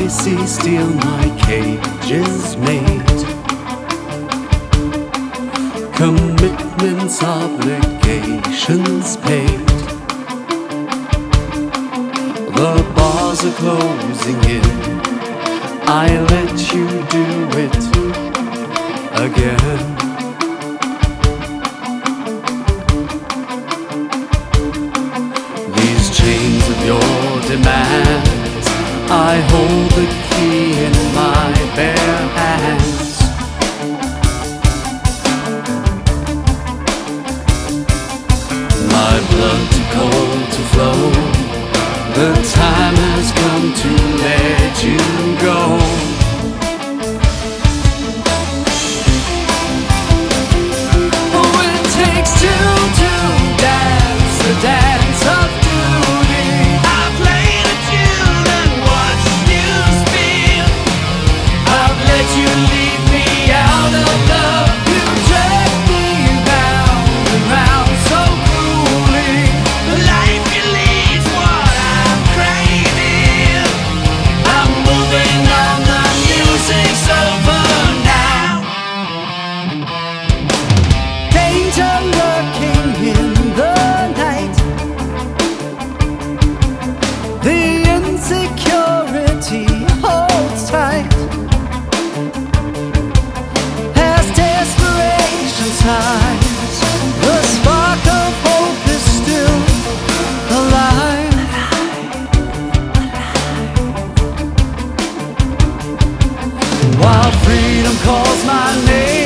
see steel my cage is made. Commitments, obligations paid. The bars are closing in. I let you do it again. These chains of your demands, I hold the key in my bare hands. My blood too cold to flow. The time has come to let you go. Oh, it takes two to dance the dance of duty. I played a tune and watched you spin. I've let you lead me out of love. You drag me round and round so cruelly. Life believes what I'm craving. I'm moving on, the music's over now. Danger lurking in the night. The insecurity holds tight. As desperation sighs, the spark of hope is still alive. While freedom calls my name,